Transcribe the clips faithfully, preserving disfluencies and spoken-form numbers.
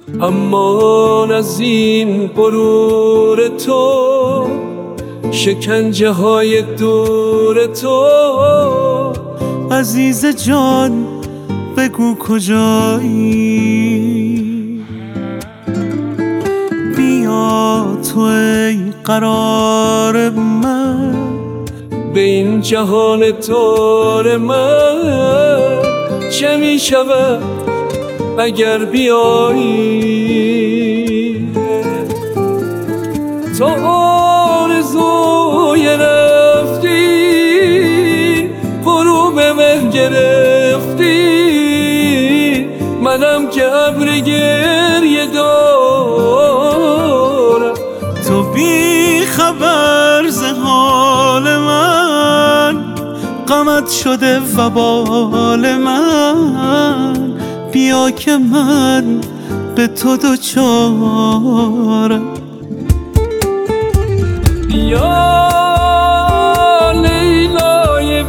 اما از این غرور تو، شکنجه های دور تو، عزیز جان بگو کجایی؟ بیا تو ای قرار من، به این جهان تار من چه می شود اگر بیایی؟ تو آرزوی رفتی، غروب مه گرفتی، منم که ابر گریه دارم. تو بی خبر ز حال من، غمت شده وبال من، بیا که من به تو دوچارم. یا لیلای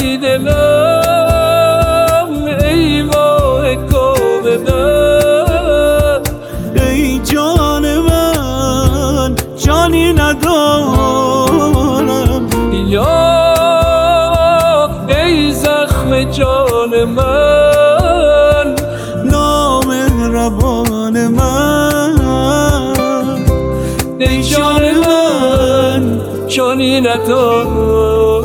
بیدلم، ای ماه کاملم، ای جان من جانی ندارم. یا ای زخم جان من، نامهربان من، ای جان من جانی ندارم.